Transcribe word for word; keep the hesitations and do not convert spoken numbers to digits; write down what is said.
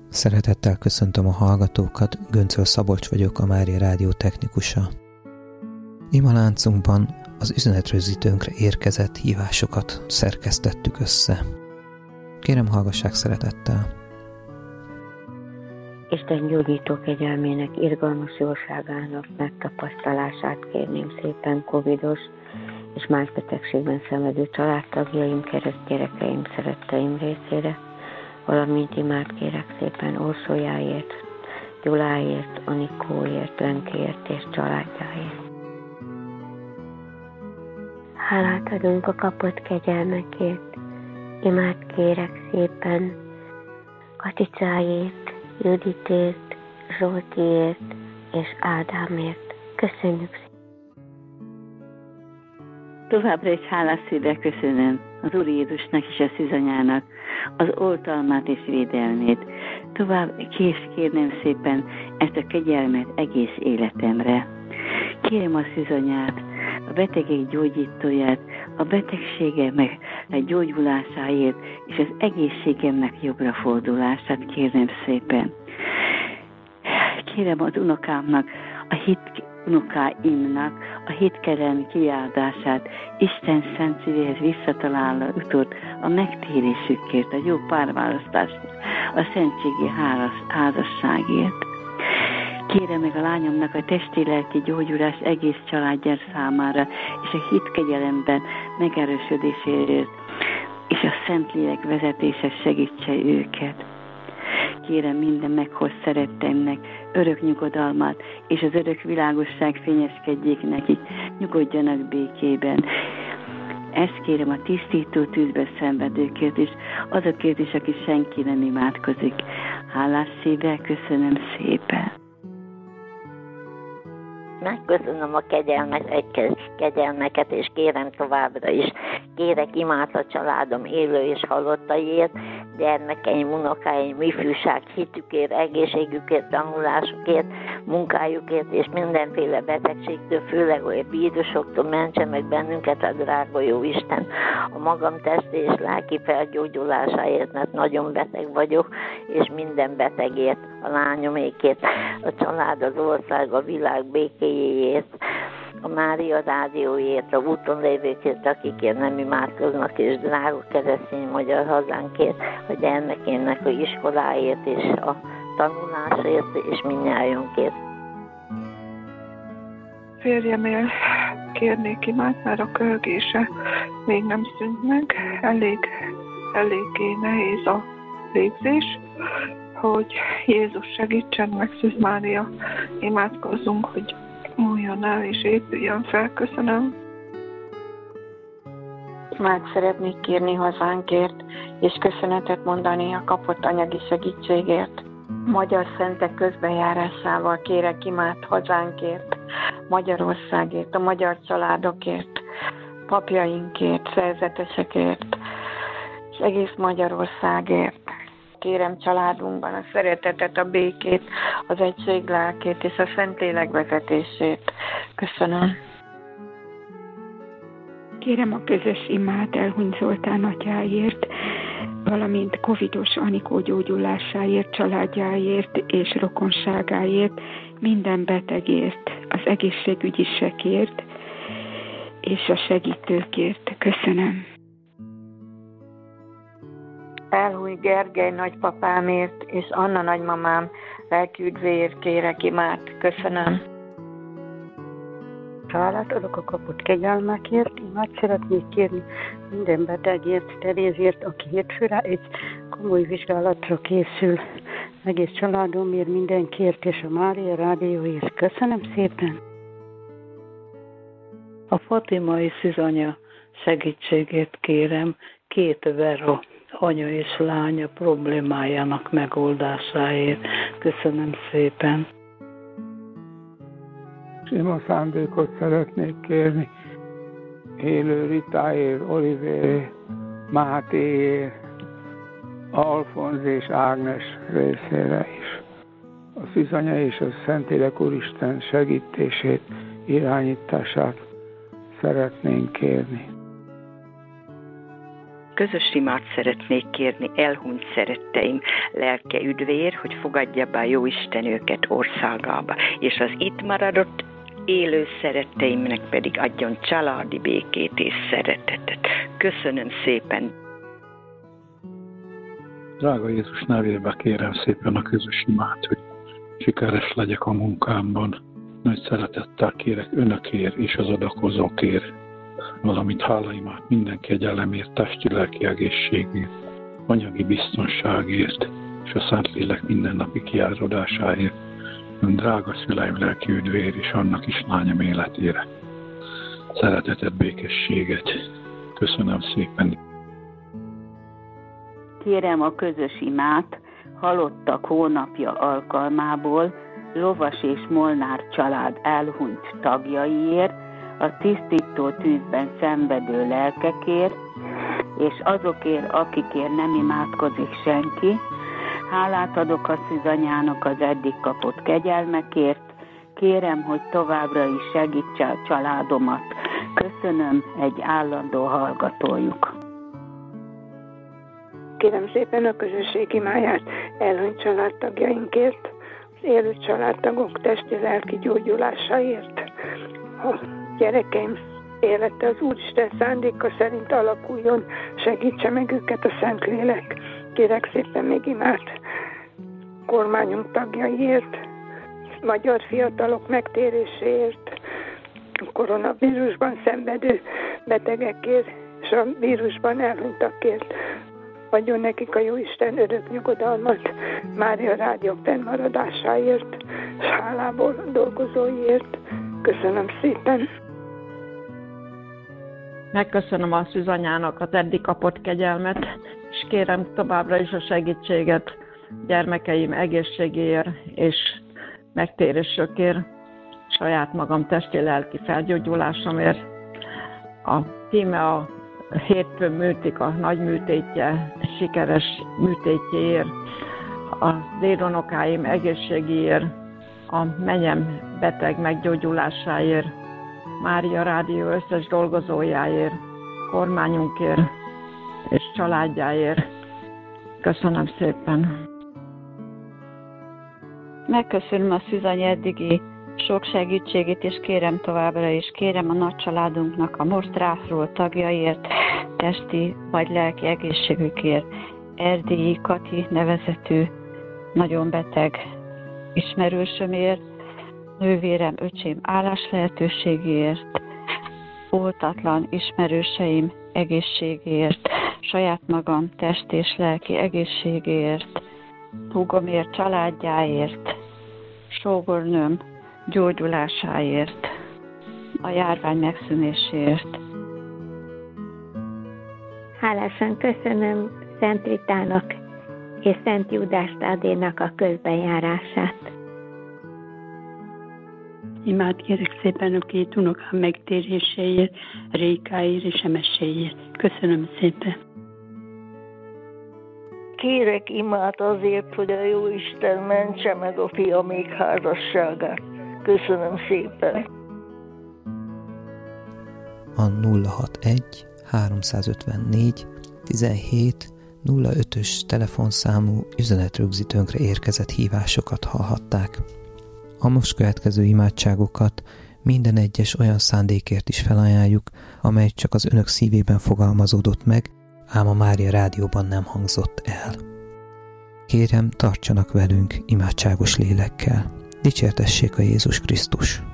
Szeretettel köszöntöm a hallgatókat, Göncöl Szabolcs vagyok, a Mária Rádió technikusa. Imaláncunkban az üzenetrögzítőnkre érkezett hívásokat szerkesztettük össze. Kérem, hallgassák szeretettel! Isten gyógyító kegyelmének, irgalmas jóságának megtapasztalását kérném szépen covidos és más betegségben szenvedő családtagjaim, keresztgyerekeim, szeretteim részére, valamint imát kérek szépen Orsolyáért, Gyuláért, Anikóért, Lenkéért és családjáért. Hálát adunk a kapott kegyelmekért, imát kérek szépen Katicáért, Juditért, Zsoltiért és Ádámért. Köszönjük szépen! Továbbra is hálás szívvel köszönöm az Úr Jézusnak és a szűzanyának az oltalmát és védelmét. Tovább kész kérnem szépen ezt a kegyelmet egész életemre. Kérem a szűzanyát, a betegek gyógyítóját, a betegségemek gyógyulásáért és az egészségemnek jobbra fordulását kérem szépen. Kérem az unokámnak, a hit unokáimnak a hitkelen kiáldását, Isten szent szívéhez visszataláló utat, a megtérésükért, a jó párválasztásért, a szentségi házasságért. Kérem meg a lányomnak a testi-lelki gyógyulás egész családjár számára, és a hitkegyelemben megerősödéséért, és a Szentlélek vezetése segítse őket. Kérem minden meghoz szeretteimnek örök nyugodalmat, és az örök világosság fényeskedjék nekik, nyugodjanak békében. Ezt kérem a tisztító tűzbe szenvedőkért is, azokért is, aki senki nem imádkozik. Hálás szívvel köszönöm szépen! Megköszönöm a kegyelmet, kegyelmeket, és kérem továbbra is. Kérek imát a családom élő és halottaiért, gyermekeim, unokáim, ifjúság, hitükért, egészségükért, tanulásukért, munkájukért és mindenféle betegségtől, főleg olyan vírusoktól mentse meg bennünket a drága jó Isten. A magam testi és lelki felgyógyulásáért, mert nagyon beteg vagyok, és minden betegért, a lányomékért, a család, az ország, a világ békéjéért, a Mária Rádióért, a úton lévőkért, akikért nem imádkoznak, és drága keresztény magyar hazánkért, a gyermekének a iskoláért, és a tanulásért, és mindnyájunkért. Férjemnél kérnék imát, mert a kölgése még nem szűnt meg, elég, eléggé nehéz a légzés, hogy Jézus segítsen, meg Szűz Mária, imádkozzunk, hogy múljon el és épüljön fel. Köszönöm. Imát szeretnék kérni hazánkért, és köszönetet mondani a kapott anyagi segítségért. Magyar szentek közbenjárásával kérek imát hazánkért, Magyarországért, a magyar családokért, papjainkért, szerzetesekért, és egész Magyarországért. Kérem családunkban a szeretetet, a békét, az egység lelkét és a Szentlélek vezetését. Köszönöm. Kérem a közös imát Elhunyt Zoltán atyáért, valamint covidos Anikó gyógyulásáért, családjáért és rokonságáért, minden betegért, az egészségügyisekért és a segítőkért. Köszönöm. Elhunyt Gergely nagypapámért és Anna nagymamám lelkiüdvéért kérek imát. Köszönöm. Hálát adok a kapott kegyelmekért, imát szeretnék kérni minden betegért, Terézért, aki hétfőre egy komoly vizsgálatra készül. Egész családomért, mindenkiért és a Mária Rádióért. Köszönöm szépen! A fatimai szűzanya segítségét kérem két Vera anya és lánya problémájának megoldásáért. Köszönöm szépen! Sima szándékot szeretnék kérni élő Ritáért, Olivér, Mátéért, Alfonz és Ágnes részére is. A szűzanya és a Szentlélek Úristen segítését, irányítását szeretnénk kérni. Közös imát szeretnék kérni elhunyt szeretteim lelke üdvér, hogy fogadja be a Jóisten őket országába, és az itt maradott élő szeretteimnek pedig adjon családi békét és szeretetet. Köszönöm szépen! Drága Jézus nevében kérem szépen a közös imát, hogy sikeres legyek a munkámban. Nagy szeretettel kérek önökért és az adakozókért, valamint hálaimát minden kegyelemért, testi-lelki egészségért, anyagi biztonságért és a Szentlélek mindennapi kiáradásáért, ön drága szüleim lelki üdvér és annak is lányom életére. Szeretetet, békességet. Köszönöm szépen. Kérem a közös imát halottak hónapja alkalmából Lovas és Molnár család elhunyt tagjaiért, a tisztító tűzben szenvedő lelkekért, és azokért, akikért nem imádkozik senki. Hálát adok a szűzanyának az eddig kapott kegyelmekért. Kérem, hogy továbbra is segítse a családomat. Köszönöm, egy állandó hallgatójuk. Kérem szépen a közösség imáját elhunyt családtagjainkért, az élő családtagok testi-lelki gyógyulásáért. A gyerekeim élete az Úristen szándéka szerint alakuljon, segítse meg őket a Szentlélek. Kérek szépen még imát kormányunk tagjaiért, magyar fiatalok megtéréséért, a koronavírusban szenvedő betegekért és a vírusban elhunytakért. Adjon nekik a Jóisten örök nyugodalmat, Mária Rádió fennmaradásáért, és hálából dolgozóiért. Köszönöm szépen! Megköszönöm a szűzanyának az eddig kapott kegyelmet, és kérem továbbra is a segítséget gyermekeim egészségéért és megtérésökért, saját magam testi-lelki felgyógyulásomért. A címe a hétfőn műtik, a nagy műtétje, sikeres műtétjéért, a dédunokáim egészségéért, a menyem beteg meggyógyulásáért, Mária Rádió összes dolgozójáért, kormányunkért és családjáért. Köszönöm szépen! Megköszönöm a szűzanya eddigi sok segítségét, és kérem továbbra is, kérem a nagy családunknak a Mosztrászról tagjaiért, testi vagy lelki egészségükért, Erdélyi Kati nevezetű, nagyon beteg ismerősömért, nővérem, öcsém állás lehetőségért, oltatlan ismerőseim egészségért, saját magam test és lelki egészségért, húgomért, családjáért, sógornőm gyógyulásáért, a járvány megszűnéséért. Hálásan köszönöm Szent Ritának és Szent Júdás Tádénak a közbenjárását. Imát kérek szépen a két unokám megtéréséért, Rékáért és Emeséért. Köszönöm szépen. Kérek imát azért, hogy a Jóisten mentse meg a fiamék házasságát. Köszönöm szépen. A nulla hatvanegy háromszázötvennégy tizenhét nulla ötös telefonszámú üzenetrögzítőnkre érkezett hívásokat hallhatták. A most következő imádságokat minden egyes olyan szándékért is felajánljuk, amely csak az önök szívében fogalmazódott meg, ám a Mária Rádióban nem hangzott el. Kérem, tartsanak velünk imádságos lélekkel. Dicsértessék a Jézus Krisztus!